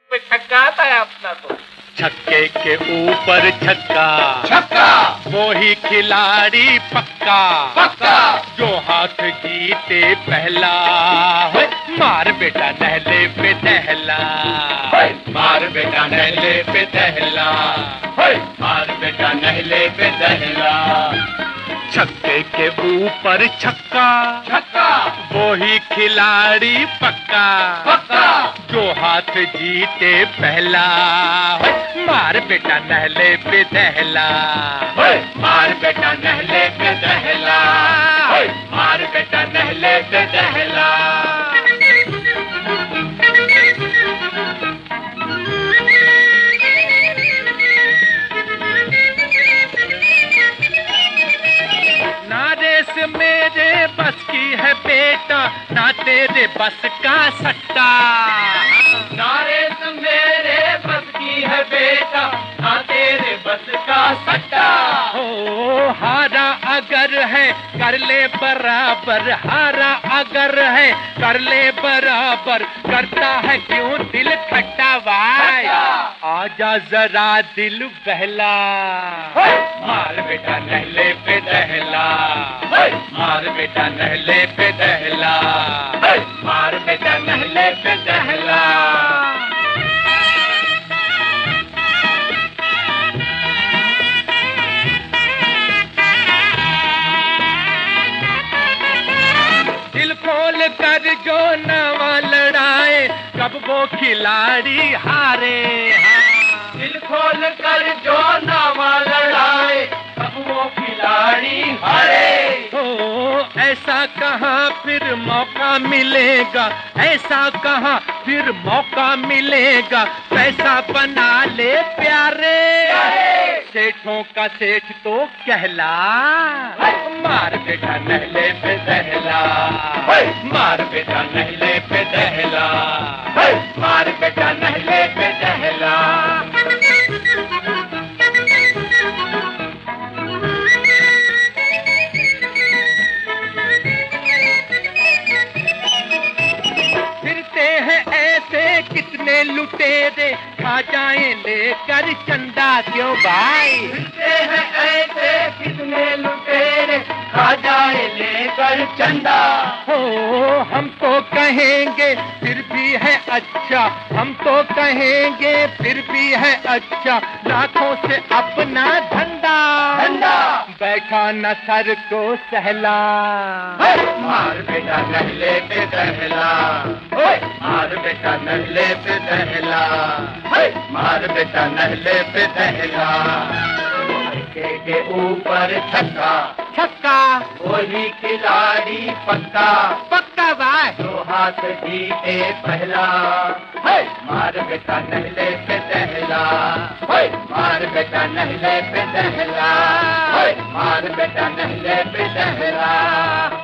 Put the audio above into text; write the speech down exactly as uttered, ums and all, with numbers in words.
पे छक्का आता है अपना तो। छक्के के ऊपर छक्का, छक्का वो ही खिलाड़ी पक्का, पक्का जो हाथ जीते पहला। होय, मार बेटा नहले पे दहला, होय, मार बेटा नहले पे दहला, होय, मार बेटा नहले पे दहला। छक्के के ऊपर छक्का, छक्का वो ही खिलाड़ी पक्का, पक्का जो हाथ जीते पहला। होय, मार बेटा नहले पे दहला, होय, मार बेटा नहले पे दहला, होय, मार बेटा नहले पे दहला। मेरे बस की है बेटा, ना तेरे बस का सट्टा। नारे से मेरे बस की है बेटा, ना तेरे बस का सट्टा। हो हारा अगर है कर ले बराबर, हारा अगर है कर ले बराबर, करता है क्यों दिल खट्टा भाई। आजा जरा दिल बहला, मार बेटा नहले पे दहला, मार बेटा नहले पे दहला, मार बेटा नहले पे दहला। दिल खोल कर जो नवा लड़ाए, कब वो खिलाड़ी हारे। दिल खोल कर जो नवा लड़ाए, कब वो खिलाड़ी हारे। हो ऐसा कहाँ फिर मौका मिलेगा, ऐसा कहाँ फिर मौका मिलेगा, पैसा बना ले प्यारे। सेठों का सेठ तो कहला, मार बेटा नहले पे दहला, मार बेटा नहले पे दहला, मार बेटा नहले पे दहला। फिरते हैं ऐसे कितने लुटेरे, खा जाएं लेकर चंदा क्यों भाई। फिरते हैं ऐसे कितने लुटेरे, खा जाए लेकर चंदा। हो हम तो कहेंगे फिर भी है अच्छा, हम तो कहेंगे फिर भी है अच्छा, लाखों से अपना धंधा धंधा बैठा न सर को सहला। मार बेटा नहले पे दहला, मार बेटा नहले पे दहला, मार बेटा नहले पे दहला। छक्के के ऊपर छक्का, छक्का वही खिलाड़ी पक्का, पक्का भाई जो हाथ जीते पहला। मार बेटा नहले पे दहला, मार बेटा नहले पे दहला, मार बेटा नहले पे दहला।